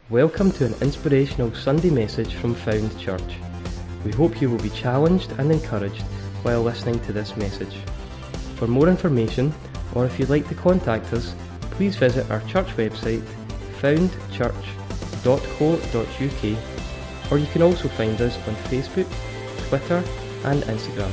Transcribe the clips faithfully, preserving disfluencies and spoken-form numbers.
Welcome to an inspirational Sunday message from Found Church. We hope you will be challenged and encouraged while listening to this message. For more information, or if you'd like to contact us, please visit our church website, found church dot co dot u k, or you can also find us on Facebook, Twitter and Instagram.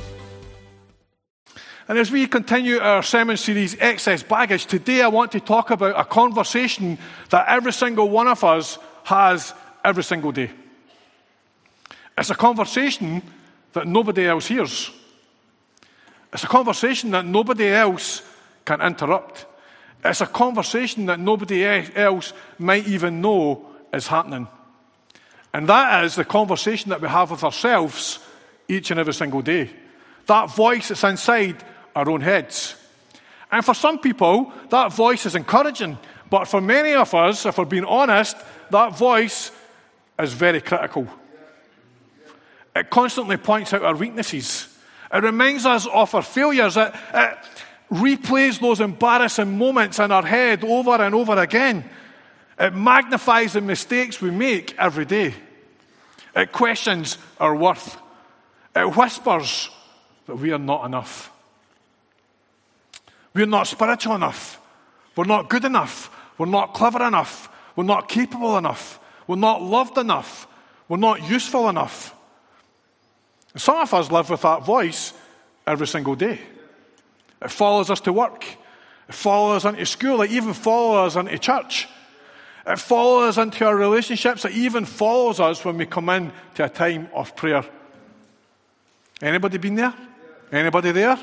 And as we continue our sermon series, Excess Baggage, today I want to talk about a conversation that every single one of us has every single day. It's a conversation that nobody else hears. It's a conversation that nobody else can interrupt. It's a conversation that nobody else might even know is happening. And that is the conversation that we have with ourselves each and every single day. That voice that's inside our own heads. And for some people, that voice is encouraging. But for many of us, if we're being honest, that voice is very critical. It constantly points out our weaknesses. It reminds us of our failures. It, it replays those embarrassing moments in our head over and over again. It magnifies the mistakes we make every day. It questions our worth. It whispers that we are not enough. We're not spiritual enough. We're not good enough. We're not clever enough. We're not capable enough. We're not loved enough. We're not useful enough. Some of us live with that voice every single day. It follows us to work. It follows us into school. It even follows us into church. It follows us into our relationships. It even follows us when we come in to a time of prayer. Anybody been there? Anybody there?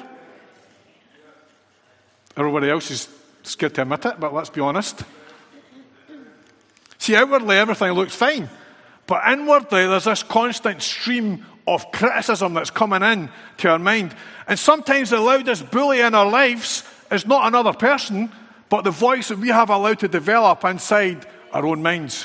Everybody else is scared to admit it, but let's be honest. See, outwardly everything looks fine, but inwardly there's this constant stream of criticism that's coming in to our mind. And sometimes the loudest bully in our lives is not another person, but the voice that we have allowed to develop inside our own minds.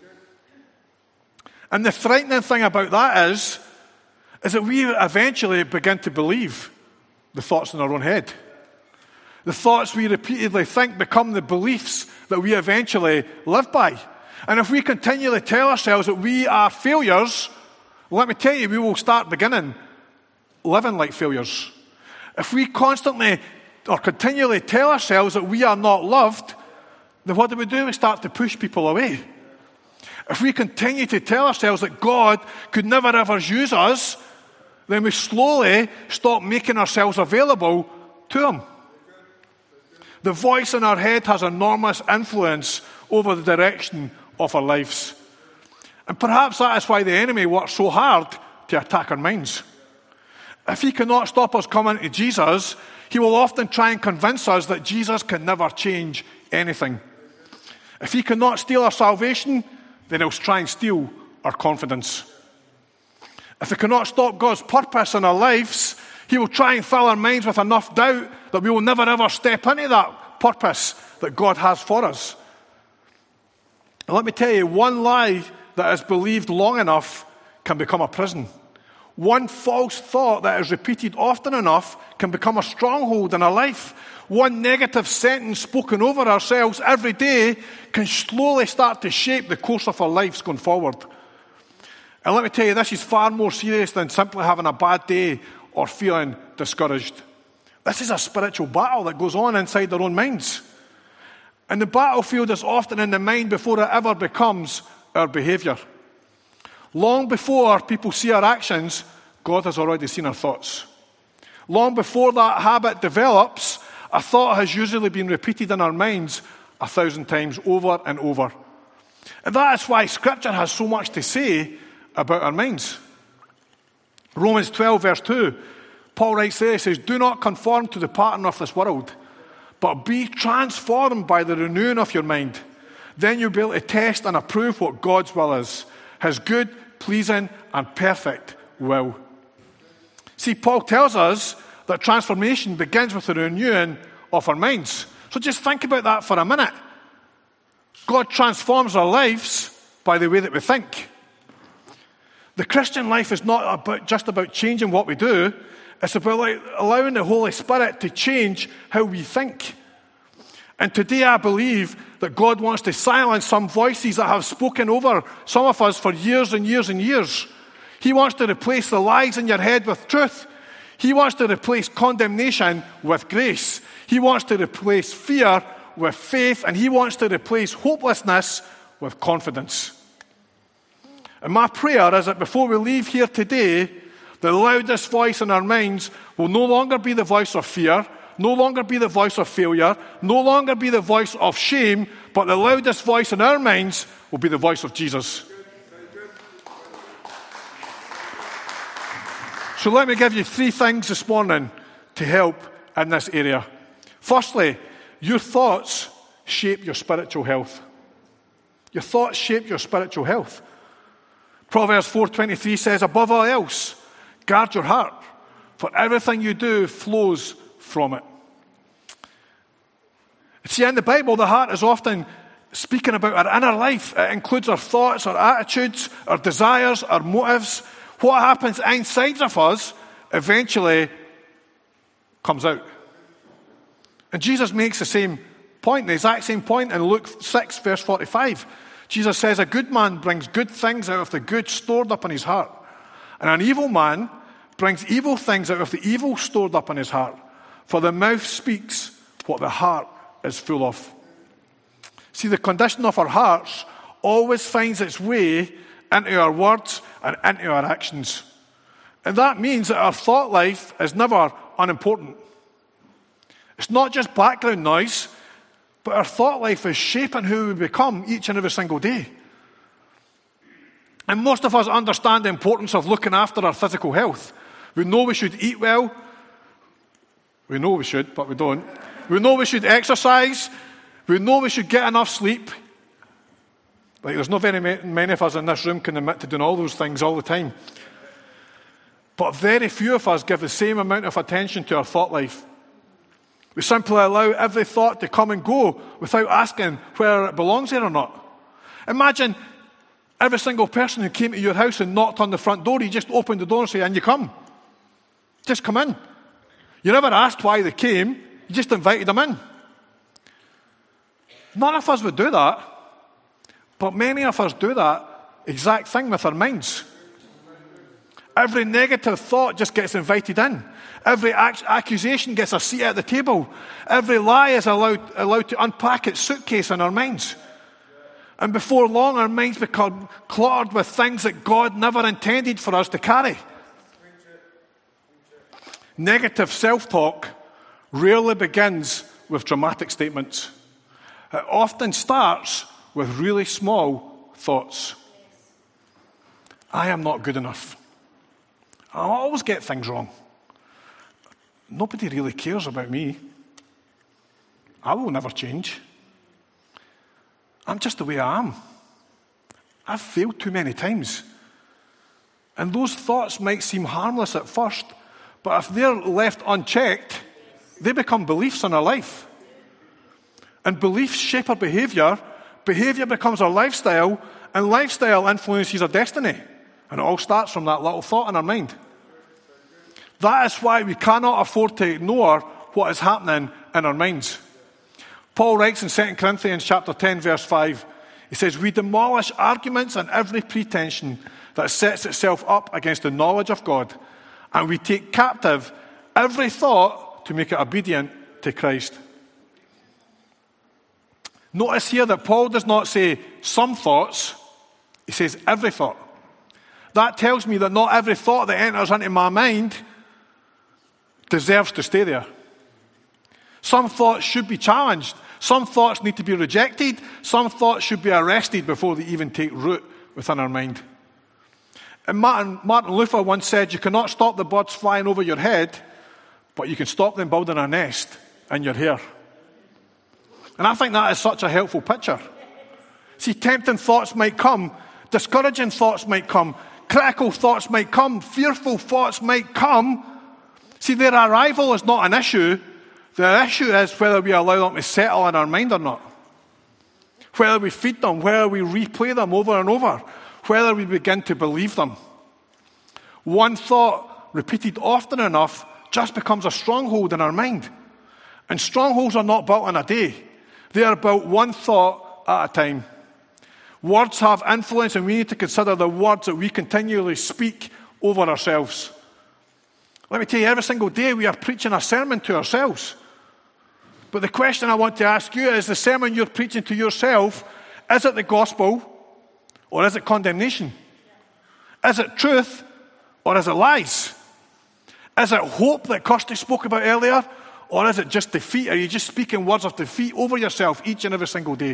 And the frightening thing about that is, is that we eventually begin to believe the thoughts in our own head. The thoughts we repeatedly think become the beliefs that we eventually live by. And if we continually tell ourselves that we are failures, let me tell you, we will start beginning living like failures. If we constantly or continually tell ourselves that we are not loved, then what do we do? We start to push people away. If we continue to tell ourselves that God could never ever use us, then we slowly stop making ourselves available to Him. The voice in our head has enormous influence over the direction of our lives. And perhaps that is why the enemy works so hard to attack our minds. If he cannot stop us coming to Jesus, he will often try and convince us that Jesus can never change anything. If he cannot steal our salvation, then he'll try and steal our confidence. If he cannot stop God's purpose in our lives, he will try and fill our minds with enough doubt that we will never ever step into that purpose that God has for us. And let me tell you, one lie that is believed long enough can become a prison. One false thought that is repeated often enough can become a stronghold in our life. One negative sentence spoken over ourselves every day can slowly start to shape the course of our lives going forward. And let me tell you, this is far more serious than simply having a bad day or feeling discouraged. This is a spiritual battle that goes on inside our own minds. And the battlefield is often in the mind before it ever becomes our behaviour. Long before people see our actions, God has already seen our thoughts. Long before that habit develops, a thought has usually been repeated in our minds a thousand times over and over. And that is why Scripture has so much to say about our minds. Romans twelve verse two, Paul writes there, he says, "Do not conform to the pattern of this world, but be transformed by the renewing of your mind. Then you'll be able to test and approve what God's will is, His good, pleasing, and perfect will." See, Paul tells us that transformation begins with the renewing of our minds. So just think about that for a minute. God transforms our lives by the way that we think. The Christian life is not about just about changing what we do. It's about like allowing the Holy Spirit to change how we think. And today I believe that God wants to silence some voices that have spoken over some of us for years and years and years. He wants to replace the lies in your head with truth. He wants to replace condemnation with grace. He wants to replace fear with faith, and he wants to replace hopelessness with confidence. And my prayer is that before we leave here today, the loudest voice in our minds will no longer be the voice of fear, no longer be the voice of failure, no longer be the voice of shame, but the loudest voice in our minds will be the voice of Jesus. So let me give you three things this morning to help in this area. Firstly, your thoughts shape your spiritual health. Your thoughts shape your spiritual health. Proverbs four twenty-three says, above all else, guard your heart, for everything you do flows from it. See, in the Bible, the heart is often speaking about our inner life. It includes our thoughts, our attitudes, our desires, our motives. What happens inside of us eventually comes out. And Jesus makes the same point, the exact same point in Luke six, verse forty-five. Jesus says, a good man brings good things out of the good stored up in his heart. And an evil man brings evil things out of the evil stored up in his heart. For the mouth speaks what the heart is full of. See, the condition of our hearts always finds its way into our words and into our actions. And that means that our thought life is never unimportant. It's not just background noise, but our thought life is shaping who we become each and every single day. And most of us understand the importance of looking after our physical health. We know we should eat well. We know we should, but we don't. We know we should exercise. We know we should get enough sleep. Like, there's not very many of us in this room can admit to doing all those things all the time. But very few of us give the same amount of attention to our thought life. We simply allow every thought to come and go without asking whether it belongs there or not. Imagine every single person who came to your house and knocked on the front door, you just opened the door and say, and you come. Just come in. You never asked why they came, you just invited them in. None of us would do that, but many of us do that exact thing with our minds. Every negative thought just gets invited in. Every ac- accusation gets a seat at the table. Every lie is allowed, allowed to unpack its suitcase in our minds. And before long, our minds become cluttered with things that God never intended for us to carry. Negative self-talk rarely begins with dramatic statements. It often starts with really small thoughts. I am not good enough. I always get things wrong. Nobody really cares about me. I will never change. I'm just the way I am. I've failed too many times. And those thoughts might seem harmless at first, but if they're left unchecked, they become beliefs in our life. And beliefs shape our behavior, behavior becomes our lifestyle, and lifestyle influences our destiny. And it all starts from that little thought in our mind. That is why we cannot afford to ignore what is happening in our minds. Paul writes in Second Corinthians chapter ten, verse five, he says, we demolish arguments and every pretension that sets itself up against the knowledge of God, and we take captive every thought to make it obedient to Christ. Notice here that Paul does not say some thoughts, he says every thought. That tells me that not every thought that enters into my mind deserves to stay there. Some thoughts should be challenged. Some thoughts need to be rejected. Some thoughts should be arrested before they even take root within our mind. And Martin, Martin Luther once said, you cannot stop the birds flying over your head, but you can stop them building a nest in your hair. And I think that is such a helpful picture. See, tempting thoughts might come, discouraging thoughts might come, critical thoughts might come, fearful thoughts might come. See, their arrival is not an issue. The issue is whether we allow them to settle in our mind or not. Whether we feed them, whether we replay them over and over, whether we begin to believe them. One thought repeated often enough just becomes a stronghold in our mind. And strongholds are not built in a day. They are about one thought at a time. Words have influence, and we need to consider the words that we continually speak over ourselves. Let me tell you, every single day we are preaching a sermon to ourselves. But the question I want to ask you is, the sermon you're preaching to yourself, is it the gospel or is it condemnation? Is it truth or is it lies? Is it hope that Kirsty spoke about earlier, or is it just defeat? Are you just speaking words of defeat over yourself each and every single day?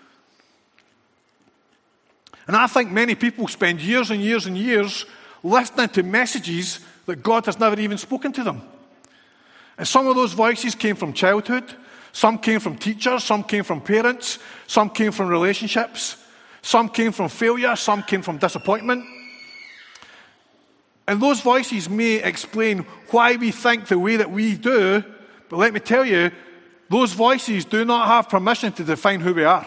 And I think many people spend years and years and years listening to messages that God has never even spoken to them. And some of those voices came from childhood, some came from teachers, some came from parents, some came from relationships, some came from failure, some came from disappointment. And those voices may explain why we think the way that we do, but let me tell you, those voices do not have permission to define who we are.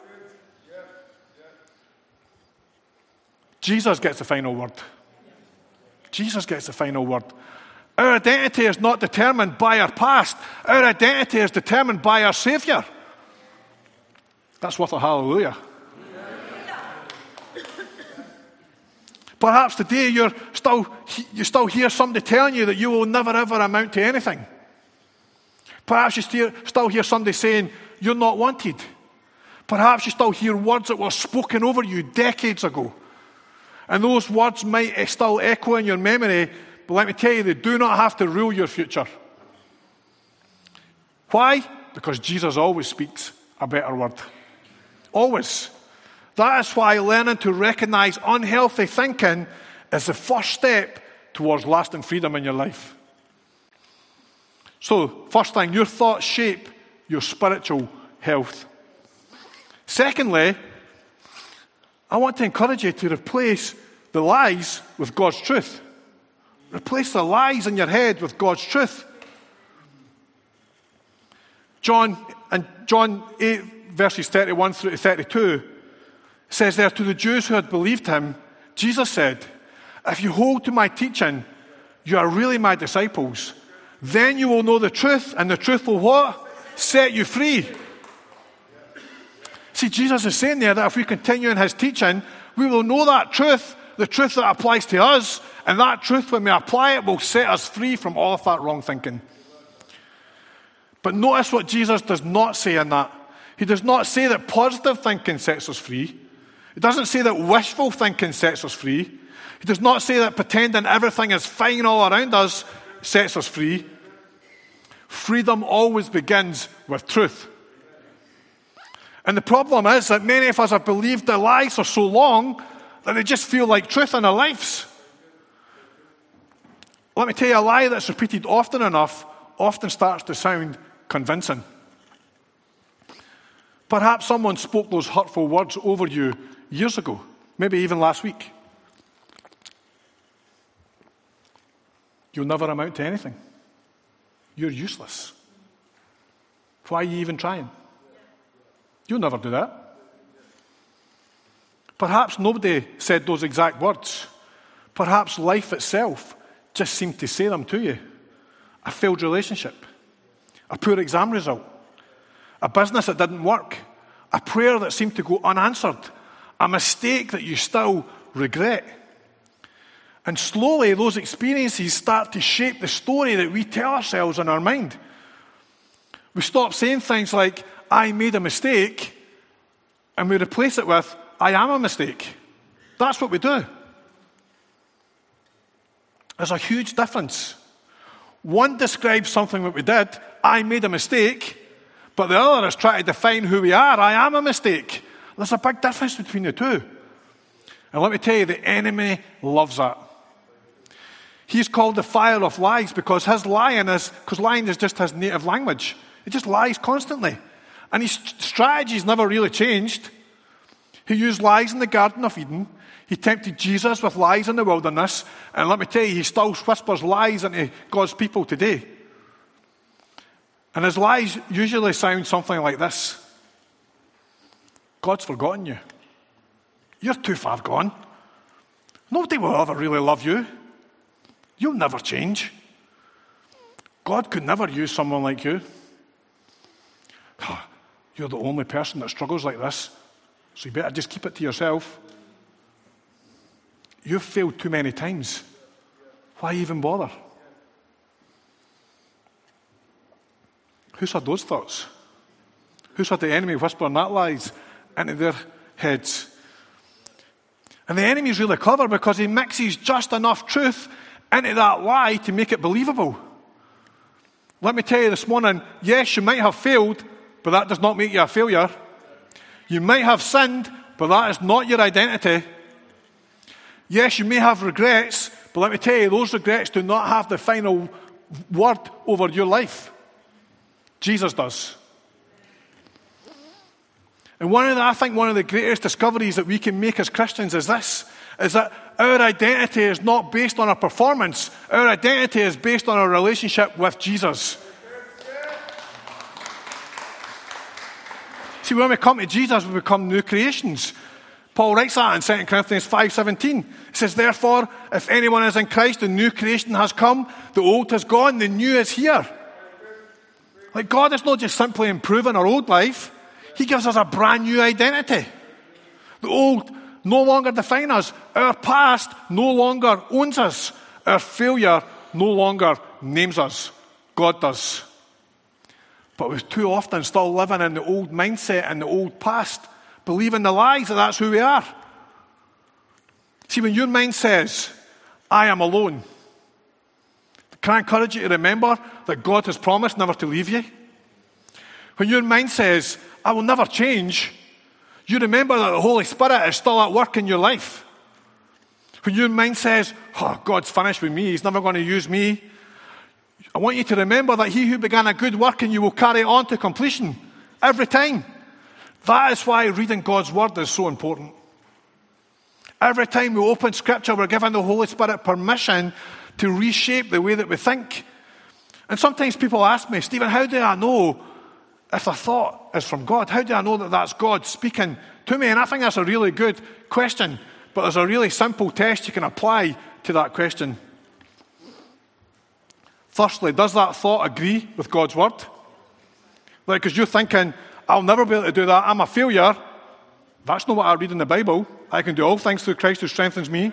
Jesus gets the final word. Jesus gets the final word. Our identity is not determined by our past. Our identity is determined by our Savior. That's worth a hallelujah. Perhaps today you're still, you still hear somebody telling you that you will never ever amount to anything. Perhaps you still, still hear somebody saying you're not wanted. Perhaps you still hear words that were spoken over you decades ago. And those words might still echo in your memory, but let me tell you, they do not have to rule your future. Why? Because Jesus always speaks a better word. Always. That is why learning to recognize unhealthy thinking is the first step towards lasting freedom in your life. So, first thing, your thoughts shape your spiritual health. Secondly, I want to encourage you to replace the lies with God's truth. Replace the lies in your head with God's truth. John, and John eight, verses thirty-one through to thirty-two, says there, to the Jews who had believed him, Jesus said, if you hold to my teaching, you are really my disciples. Then you will know the truth, and the truth will what? Set you free. See, Jesus is saying there that if we continue in his teaching, we will know that truth, the truth that applies to us, and that truth, when we apply it, will set us free from all of that wrong thinking. But notice what Jesus does not say in that. He does not say that positive thinking sets us free. He doesn't say that wishful thinking sets us free. He does not say that pretending everything is fine all around us sets us free. Freedom always begins with truth. And the problem is that many of us have believed the lies for so long that they just feel like truth in our lives. Let me tell you, a lie that's repeated often enough often starts to sound convincing. Perhaps someone spoke those hurtful words over you years ago, maybe even last week. You'll never amount to anything. You're useless. Why are you even trying? You'll never do that. Perhaps nobody said those exact words. Perhaps life itself just seemed to say them to you. A failed relationship, a poor exam result, a business that didn't work, a prayer that seemed to go unanswered, a mistake that you still regret. And slowly those experiences start to shape the story that we tell ourselves in our mind. We stop saying things like, I made a mistake, and we replace it with, I am a mistake. That's what we do. There's a huge difference. One describes something that we did, I made a mistake, but the other is trying to define who we are, I am a mistake. There's a big difference between the two. And let me tell you, the enemy loves that. He's called the fire of lies because his lying is, because lying is just his native language. He just lies constantly. And his strategies never really changed. He used lies in the Garden of Eden. He tempted Jesus with lies in the wilderness. And let me tell you, he still whispers lies into God's people today. And his lies usually sound something like this. God's forgotten you. You're too far gone. Nobody will ever really love you. You'll never change. God could never use someone like you. You're the only person that struggles like this, so you better just keep it to yourself. You've failed too many times. Why even bother? Who's had those thoughts? Who's had the enemy whispering that lies into their heads? And the enemy's really clever because he mixes just enough truth into that lie to make it believable. Let me tell you this morning, yes, you might have failed, but that does not make you a failure. You might have sinned, but that is not your identity. Yes, you may have regrets, but let me tell you, those regrets do not have the final word over your life. Jesus does. And one of the, I think one of the greatest discoveries that we can make as Christians is this, is that our identity is not based on our performance. Our identity is based on our relationship with Jesus. See, when we come to Jesus, we become new creations. Paul writes that in Second Corinthians five seventeen. He says, therefore, if anyone is in Christ, the new creation has come, the old has gone, the new is here. Like, God is not just simply improving our old life. He gives us a brand new identity. The old no longer defines us. Our past no longer owns us. Our failure no longer names us. God does. But we're too often still living in the old mindset and the old past, believing the lies that that's who we are. See, when your mind says, I am alone, can I encourage you to remember that God has promised never to leave you? When your mind says, I will never change, you remember that the Holy Spirit is still at work in your life. When your mind says, oh, God's finished with me, He's never going to use me, I want you to remember that He who began a good work in you will carry it on to completion every time. That is why reading God's Word is so important. Every time we open Scripture, we're giving the Holy Spirit permission to reshape the way that we think. And sometimes people ask me, Stephen, how do I know if a thought is from God? How do I know that that's God speaking to me? And I think that's a really good question, but there's a really simple test you can apply to that question. Firstly, does that thought agree with God's Word? Like, because you're thinking, I'll never be able to do that, I'm a failure. That's not what I read in the Bible. I can do all things through Christ who strengthens me.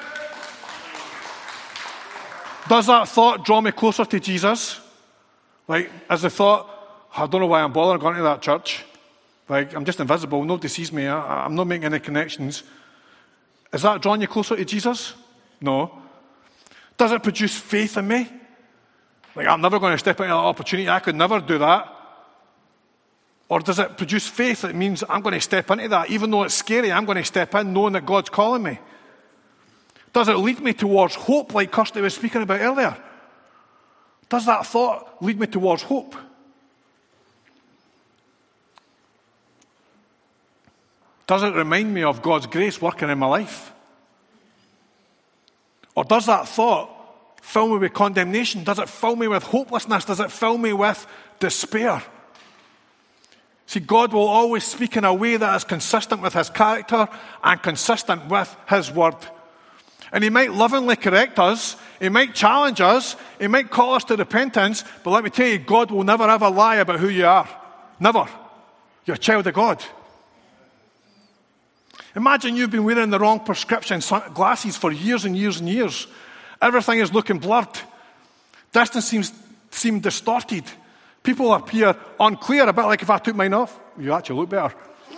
Does that thought draw me closer to Jesus? Like, as the thought, I don't know why I'm bothering going to that church. Like, I'm just invisible, nobody sees me, I, I'm not making any connections. Is that drawing you closer to Jesus? No. Does it produce faith in me? Like, I'm never going to step into that opportunity, I could never do that. Or does it produce faith that means I'm going to step into that? Even though it's scary, I'm going to step in knowing that God's calling me. Does it lead me towards hope like Kirsty was speaking about earlier? Does that thought lead me towards hope? Does it remind me of God's grace working in my life? Or does that thought fill me with condemnation? Does it fill me with hopelessness? Does it fill me with despair? See, God will always speak in a way that is consistent with His character and consistent with His Word. And He might lovingly correct us, He might challenge us, He might call us to repentance, but let me tell you, God will never ever lie about who you are. Never. You're a child of God. Imagine you've been wearing the wrong prescription glasses for years and years and years. Everything is looking blurred. Distance seems seem distorted. People appear unclear, a bit like if I took mine off. You actually look better.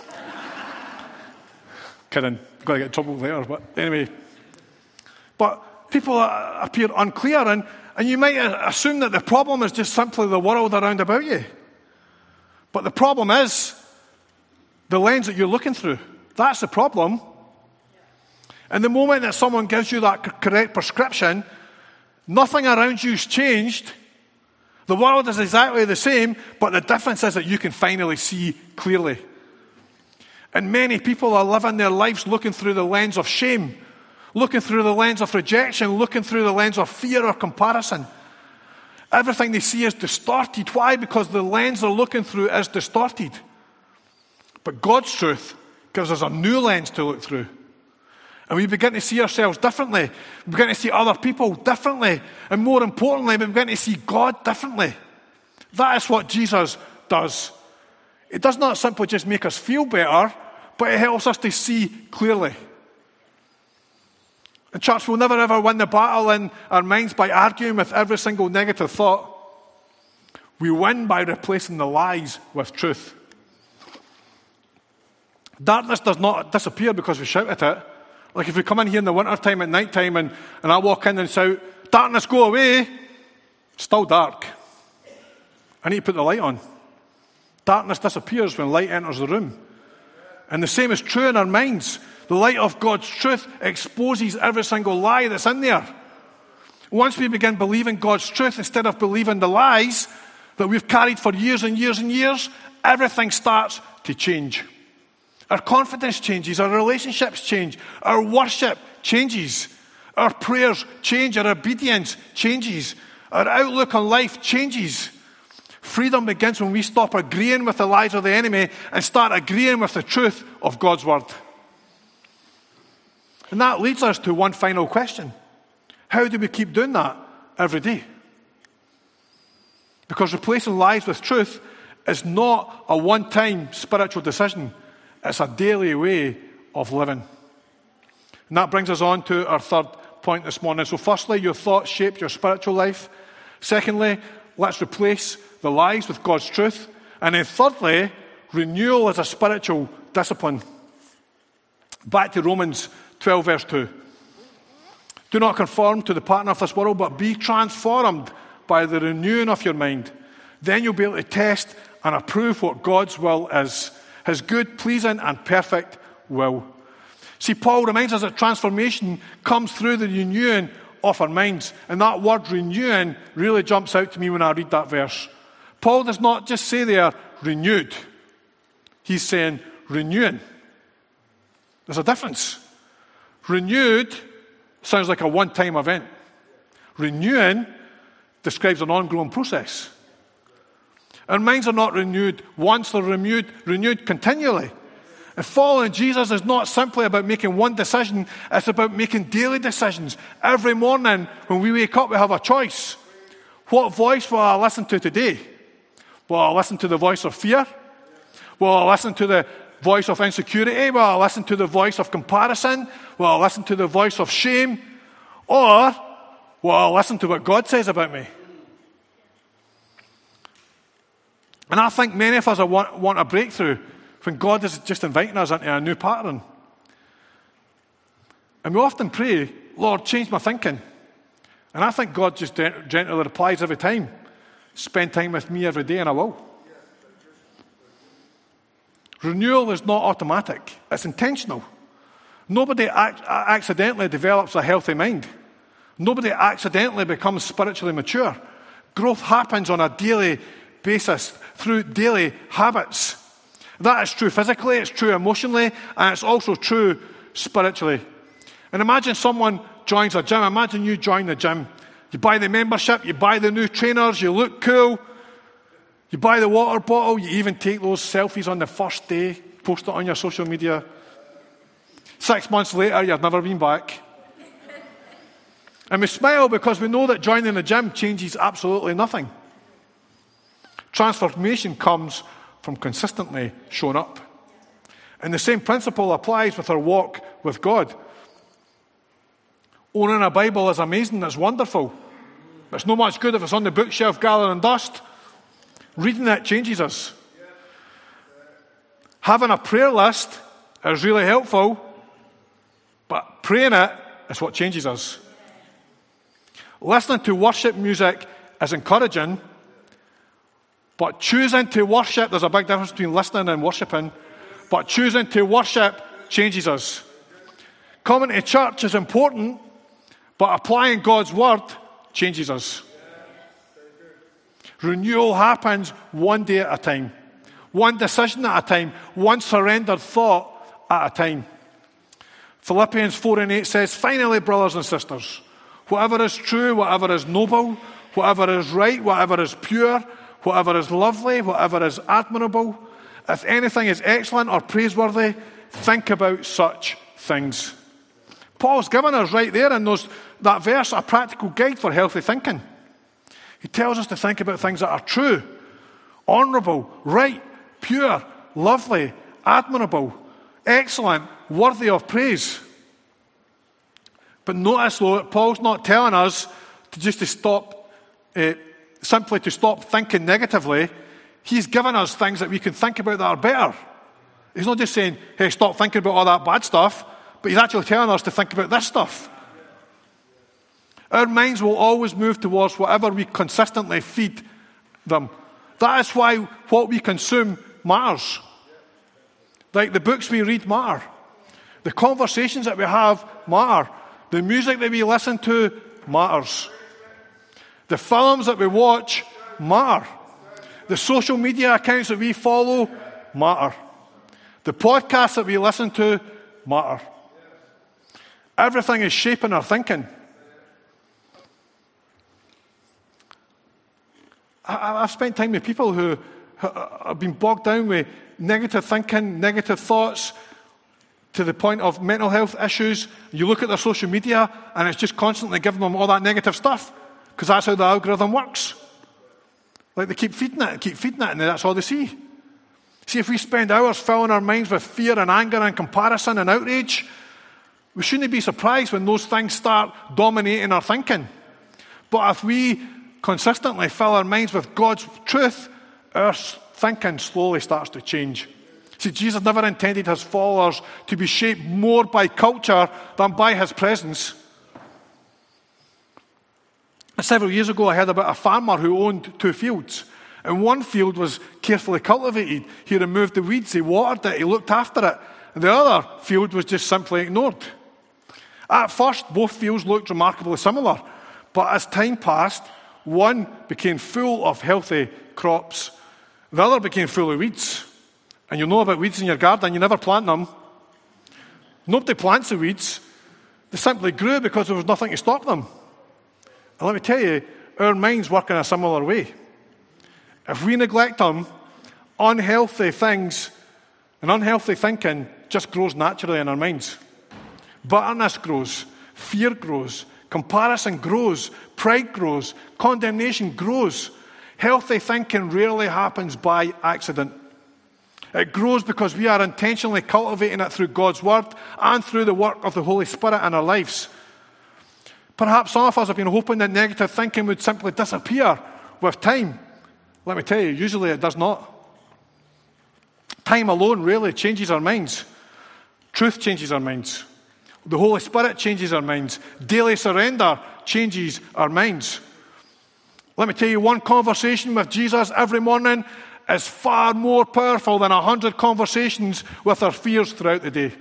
Kidding. I've got to get in trouble later, but anyway. But people appear unclear, and, and you might assume that the problem is just simply the world around about you. But the problem is the lens that you're looking through. That's the problem. And the moment that someone gives you that correct prescription, nothing around you's changed. The world is exactly the same, but the difference is that you can finally see clearly. And many people are living their lives looking through the lens of shame, looking through the lens of rejection, looking through the lens of fear or comparison. Everything they see is distorted. Why? Because the lens they're looking through is distorted. But God's truth gives us a new lens to look through. And we begin to see ourselves differently. We begin to see other people differently. And more importantly, we begin to see God differently. That is what Jesus does. It does not simply just make us feel better, but it helps us to see clearly. And church, we'll never ever win the battle in our minds by arguing with every single negative thought. We win by replacing the lies with truth. Darkness does not disappear because we shout at it. Like if we come in here in the winter time at night time and, and I walk in and shout, "Darkness, go away," it's still dark. I need to put the light on. Darkness disappears when light enters the room. And the same is true in our minds. The light of God's truth exposes every single lie that's in there. Once we begin believing God's truth instead of believing the lies that we've carried for years and years and years, everything starts to change. Our confidence changes, our relationships change, our worship changes, our prayers change, our obedience changes, our outlook on life changes. Freedom begins when we stop agreeing with the lies of the enemy and start agreeing with the truth of God's word. And that leads us to one final question. How do we keep doing that every day? Because replacing lies with truth is not a one-time spiritual decision. It's a daily way of living. And that brings us on to our third point this morning. So firstly, your thoughts shape your spiritual life. Secondly, let's replace the lies with God's truth. And then thirdly, renewal is a spiritual discipline. Back to Romans twelve, verse two. Do not conform to the pattern of this world, but be transformed by the renewing of your mind. Then you'll be able to test and approve what God's will is, his good, pleasing, and perfect will. See, Paul reminds us that transformation comes through the renewing of our minds. And that word renewing really jumps out to me when I read that verse. Paul does not just say they are renewed. He's saying renewing. There's a difference. Renewed sounds like a one-time event. Renewing describes an ongoing process. Our minds are not renewed once, they're renewed, renewed continually. And following Jesus is not simply about making one decision, it's about making daily decisions. Every morning when we wake up, we have a choice. What voice will I listen to today? Will I listen to the voice of fear? Will I listen to the voice of insecurity? Will I listen to the voice of comparison? Will I listen to the voice of shame? Or will I listen to what God says about me? And I think many of us want, want a breakthrough when God is just inviting us into a new pattern. And we often pray, "Lord, change my thinking." And I think God just gently replies every time, "Spend time with me every day and I will." Renewal is not automatic. It's intentional. Nobody ac- accidentally develops a healthy mind. Nobody accidentally becomes spiritually mature. Growth happens on a daily basis through daily habits. That is true physically, it's true emotionally, and it's also true spiritually. And imagine someone joins a gym. Imagine you join the gym. You buy the membership, you buy the new trainers, you look cool. You buy the water bottle, you even take those selfies on the first day, post it on your social media. Six months later, you've never been back. And we smile because we know that joining the gym changes absolutely nothing. Transformation comes from consistently showing up. And the same principle applies with our walk with God. Owning a Bible is amazing, it's wonderful. But it's no much good if it's on the bookshelf gathering dust. Reading it changes us. Having a prayer list is really helpful, but praying it is what changes us. Listening to worship music is encouraging, but choosing to worship, there's a big difference between listening and worshiping, but choosing to worship changes us. Coming to church is important, but applying God's word changes us. Renewal happens one day at a time, one decision at a time, one surrendered thought at a time. Philippians four and eight says, "Finally, brothers and sisters, whatever is true, whatever is noble, whatever is right, whatever is pure, whatever is lovely, whatever is admirable, if anything is excellent or praiseworthy, think about such things." Paul's given us right there in those, that verse a practical guide for healthy thinking. He tells us to think about things that are true, honourable, right, pure, lovely, admirable, excellent, worthy of praise. But notice, though, Paul's not telling us to just to stop, uh, simply to stop thinking negatively. He's given us things that we can think about that are better. He's not just saying, hey, stop thinking about all that bad stuff, but he's actually telling us to think about this stuff. Our minds will always move towards whatever we consistently feed them. That is why what we consume matters. Like the books we read matter. The conversations that we have matter. The music that we listen to matters. The films that we watch matter. The social media accounts that we follow matter. The podcasts that we listen to matter. Everything is shaping our thinking. I've spent time with people who have been bogged down with negative thinking, negative thoughts, to the point of mental health issues. You look at their social media and it's just constantly giving them all that negative stuff, because that's how the algorithm works. Like they keep feeding it, keep feeding it, and that's all they see. See, if we spend hours filling our minds with fear and anger and comparison and outrage, we shouldn't be surprised when those things start dominating our thinking. But if we consistently fill our minds with God's truth, our thinking slowly starts to change. See, Jesus never intended his followers to be shaped more by culture than by his presence. Several years ago, I heard about a farmer who owned two fields. And one field was carefully cultivated. He removed the weeds, he watered it, he looked after it. And the other field was just simply ignored. At first, both fields looked remarkably similar. But as time passed, one became full of healthy crops. The other became full of weeds. And you know about weeds in your garden, you never plant them. Nobody plants the weeds. They simply grew because there was nothing to stop them. And let me tell you, our minds work in a similar way. If we neglect them, unhealthy things and unhealthy thinking just grows naturally in our minds. Bitterness grows, fear grows, comparison grows, pride grows, condemnation grows. Healthy thinking rarely happens by accident. It grows because we are intentionally cultivating it through God's Word and through the work of the Holy Spirit in our lives. Perhaps some of us have been hoping that negative thinking would simply disappear with time. Let me tell you, usually it does not. Time alone really changes our minds. Truth changes our minds. The Holy Spirit changes our minds. Daily surrender changes our minds. Let me tell you, one conversation with Jesus every morning is far more powerful than a hundred conversations with our fears throughout the day.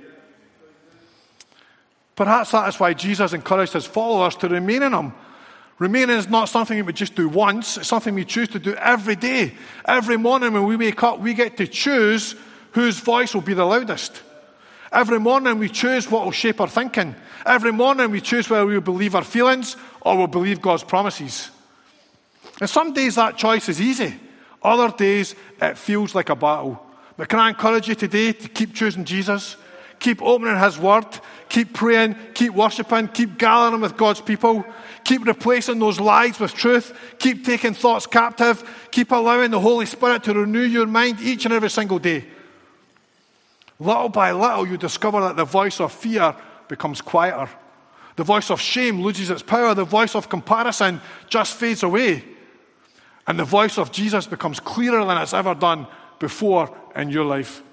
Perhaps that is why Jesus encouraged his followers to remain in him. Remaining is not something we just do once. It's something we choose to do every day. Every morning when we wake up, we get to choose whose voice will be the loudest. Every morning we choose what will shape our thinking. Every morning we choose whether we will believe our feelings or will believe God's promises. And some days that choice is easy. Other days it feels like a battle. But can I encourage you today to keep choosing Jesus? Keep opening his word. Keep praying. Keep worshiping. Keep gathering with God's people. Keep replacing those lies with truth. Keep taking thoughts captive. Keep allowing the Holy Spirit to renew your mind each and every single day. Little by little, you discover that the voice of fear becomes quieter. The voice of shame loses its power. The voice of comparison just fades away. And the voice of Jesus becomes clearer than it's ever done before in your life.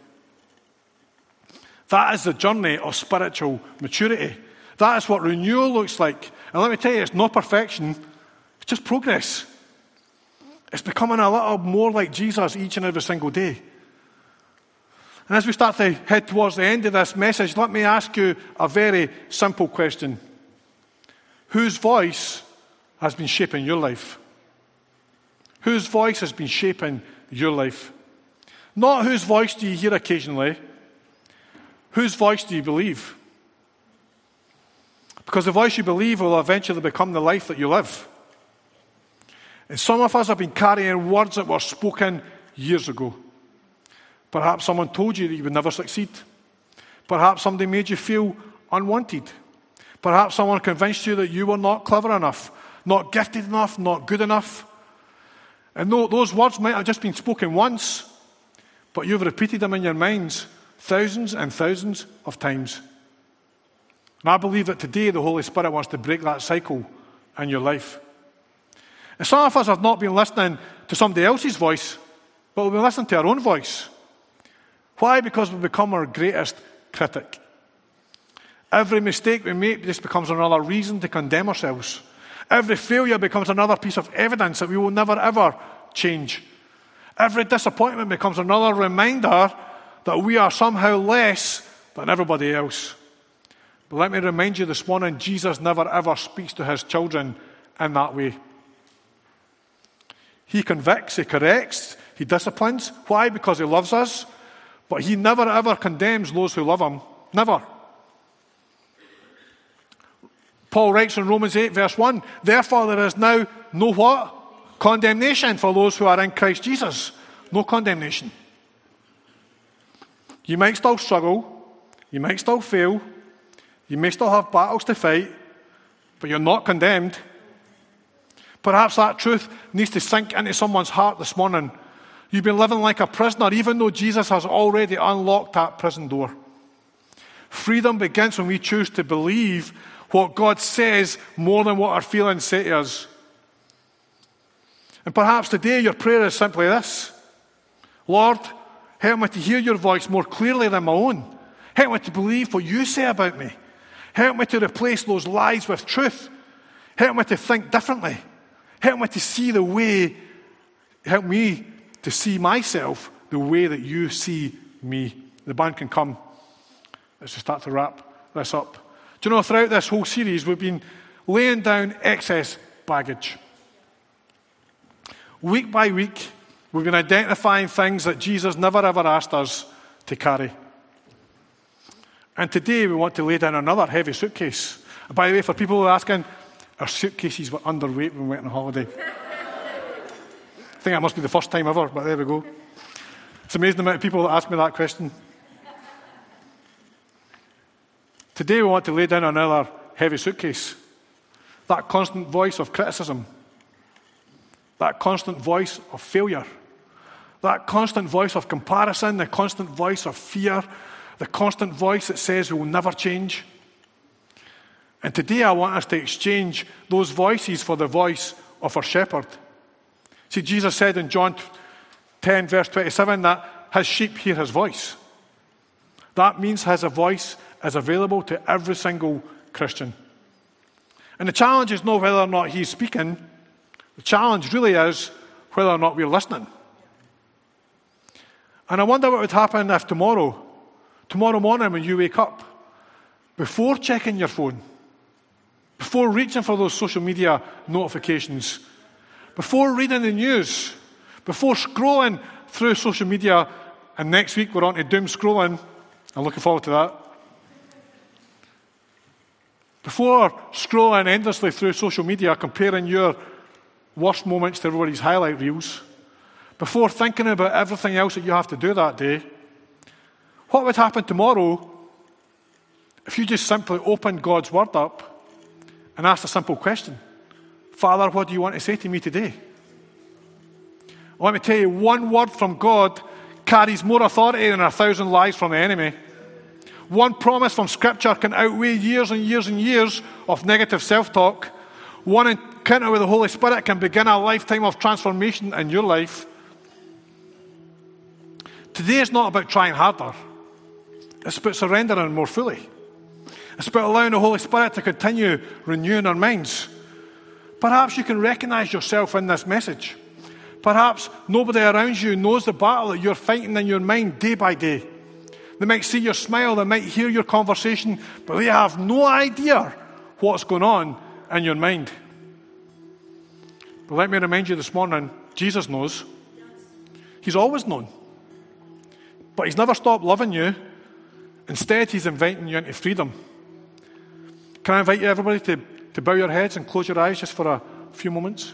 That is the journey of spiritual maturity. That is what renewal looks like. And let me tell you, it's not perfection. It's just progress. It's becoming a little more like Jesus each and every single day. And as we start to head towards the end of this message, let me ask you a very simple question. Whose voice has been shaping your life? Whose voice has been shaping your life? Not whose voice do you hear occasionally. Whose voice do you believe? Because the voice you believe will eventually become the life that you live. And some of us have been carrying words that were spoken years ago. Perhaps someone told you that you would never succeed. Perhaps somebody made you feel unwanted. Perhaps someone convinced you that you were not clever enough, not gifted enough, not good enough. And those words might have just been spoken once, but you've repeated them in your minds thousands and thousands of times. And I believe that today the Holy Spirit wants to break that cycle in your life. And some of us have not been listening to somebody else's voice, but we've been listening to our own voice. Why? Because we've become our greatest critic. Every mistake we make just becomes another reason to condemn ourselves. Every failure becomes another piece of evidence that we will never ever change. Every disappointment becomes another reminder that we are somehow less than everybody else. But let me remind you this morning, Jesus never ever speaks to his children in that way. He convicts, he corrects, he disciplines. Why? Because he loves us. But he never ever condemns those who love him. Never. Paul writes in Romans eight verse one, therefore there is now no what? Condemnation for those who are in Christ Jesus. No condemnation. You might still struggle. You might still fail. You may still have battles to fight. But you're not condemned. Perhaps that truth needs to sink into someone's heart this morning. You've been living like a prisoner, even though Jesus has already unlocked that prison door. Freedom begins when we choose to believe what God says more than what our feelings say to us. And perhaps today your prayer is simply this: Lord, help me to hear your voice more clearly than my own. Help me to believe what you say about me. Help me to replace those lies with truth. Help me to think differently. Help me to see the way, help me to see myself the way that you see me. The band can come as we start to wrap this up. Do you know, throughout this whole series, we've been laying down excess baggage. Week by week, we've been identifying things that Jesus never ever asked us to carry. And today we want to lay down another heavy suitcase. And by the way, for people who are asking, our suitcases were underweight when we went on holiday. I think that must be the first time ever, but there we go. It's amazing the amount of people that ask me that question. Today we want to lay down another heavy suitcase. That constant voice of criticism. That constant voice of failure. That constant voice of comparison. The constant voice of fear. The constant voice that says we will never change. And today I want us to exchange those voices for the voice of our shepherd. See, Jesus said in John ten verse twenty-seven that his sheep hear his voice. That means his voice is available to every single Christian. And the challenge is not whether or not he's speaking. The challenge really is whether or not we're listening. And I wonder what would happen if tomorrow, tomorrow morning when you wake up, before checking your phone, before reaching for those social media notifications, before reading the news, before scrolling through social media, and next week we're on to doom scrolling, I'm looking forward to that. Before scrolling endlessly through social media, comparing your worst moments to everybody's highlight reels, before thinking about everything else that you have to do that day, what would happen tomorrow if you just simply opened God's Word up and asked a simple question? Father, what do you want to say to me today? Let me tell you, one word from God carries more authority than a thousand lies from the enemy. One promise from Scripture can outweigh years and years and years of negative self-talk. One encounter with the Holy Spirit can begin a lifetime of transformation in your life. Today is not about trying harder. It's about surrendering more fully. It's about allowing the Holy Spirit to continue renewing our minds. Perhaps you can recognize yourself in this message. Perhaps nobody around you knows the battle that you're fighting in your mind day by day. They might see your smile, they might hear your conversation, but they have no idea what's going on in your mind. But let me remind you this morning, Jesus knows. He's always known. But he's never stopped loving you. Instead, he's inviting you into freedom. Can I invite you, everybody, to, to bow your heads and close your eyes just for a few moments?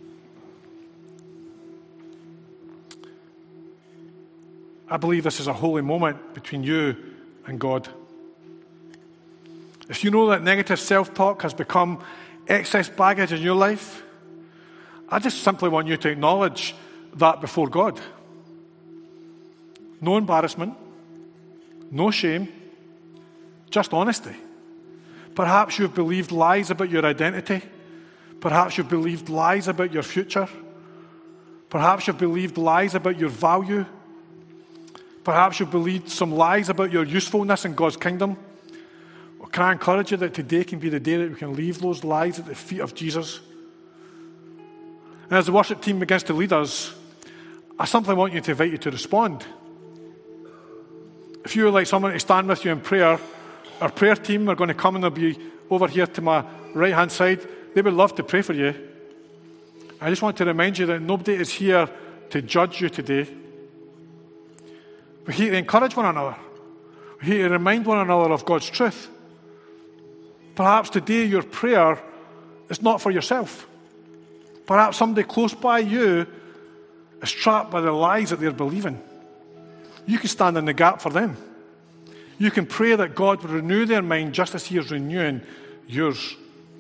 I believe this is a holy moment between you and God. If you know that negative self-talk has become excess baggage in your life, I just simply want you to acknowledge that before God. No embarrassment, no shame, just honesty. Perhaps you've believed lies about your identity. Perhaps you've believed lies about your future. Perhaps you've believed lies about your value. Perhaps you've believed some lies about your usefulness in God's kingdom. Well, can I encourage you that today can be the day that we can leave those lies at the feet of Jesus? And as the worship team begins to lead us, I simply want you to invite you to respond. If you would like someone to stand with you in prayer, our prayer team are going to come and they'll be over here to my right-hand side. They would love to pray for you. I just want to remind you that nobody is here to judge you today. We're here to encourage one another. We're here to remind one another of God's truth. Perhaps today your prayer is not for yourself. Perhaps somebody close by you is trapped by the lies that they're believing. You can stand in the gap for them. You can pray that God will renew their mind just as He is renewing yours.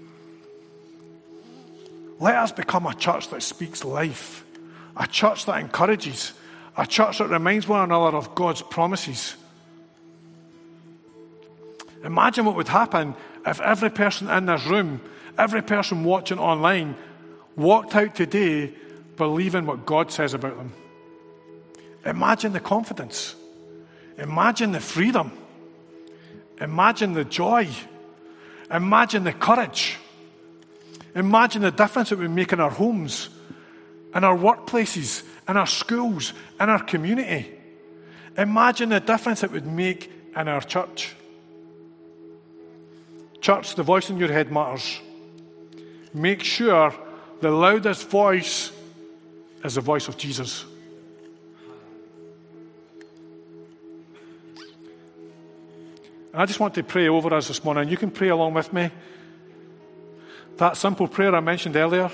Let us become a church that speaks life, a church that encourages, a church that reminds one another of God's promises. Imagine what would happen if every person in this room, every person watching online, walked out today believing what God says about them. Imagine the confidence. Imagine the freedom. Imagine the joy. Imagine the courage. Imagine the difference it would make in our homes, in our workplaces, in our schools, in our community. Imagine the difference it would make in our church. Church, the voice in your head matters. Make sure the loudest voice is the voice of Jesus. And I just want to pray over us this morning. You can pray along with me. That simple prayer I mentioned earlier.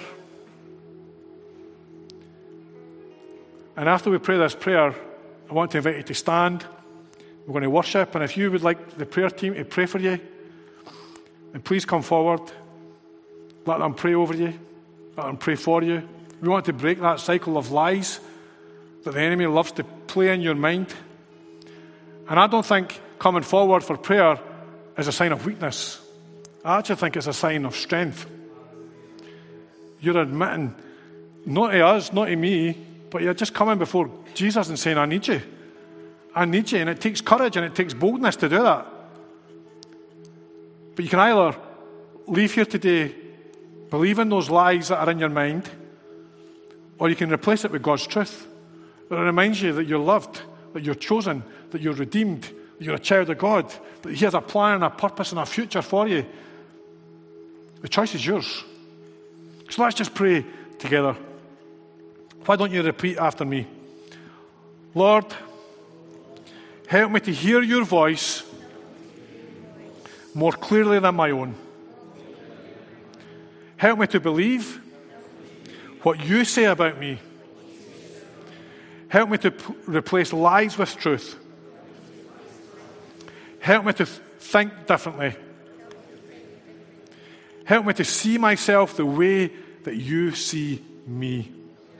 And after we pray this prayer, I want to invite you to stand. We're going to worship. And if you would like the prayer team to pray for you, then please come forward. Let them pray over you. Let them pray for you. We want to break that cycle of lies that the enemy loves to play in your mind. And I don't think coming forward for prayer is a sign of weakness. I actually think it's a sign of strength. You're admitting, not to us, not to me, but you're just coming before Jesus and saying, I need you. I need you. And it takes courage and it takes boldness to do that. But you can either leave here today believing those lies that are in your mind, or you can replace it with God's truth. That reminds you that you're loved, that you're chosen, that you're redeemed, that you're a child of God, that He has a plan and a purpose and a future for you. The choice is yours. So let's just pray together. Why don't you repeat after me? Lord, help me to hear your voice more clearly than my own. Help me to believe what you say about me. Help me to p- replace lies with truth. Help me to th- think differently. Help me to see myself the way that you see me.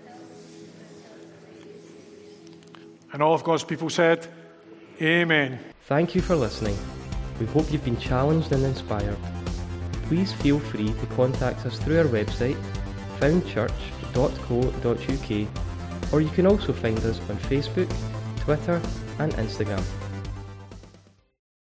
And all of God's people said, Amen. Thank you for listening. We hope you've been challenged and inspired. Please feel free to contact us through our website, found church dot co dot uk, or you can also find us on Facebook, Twitter and Instagram.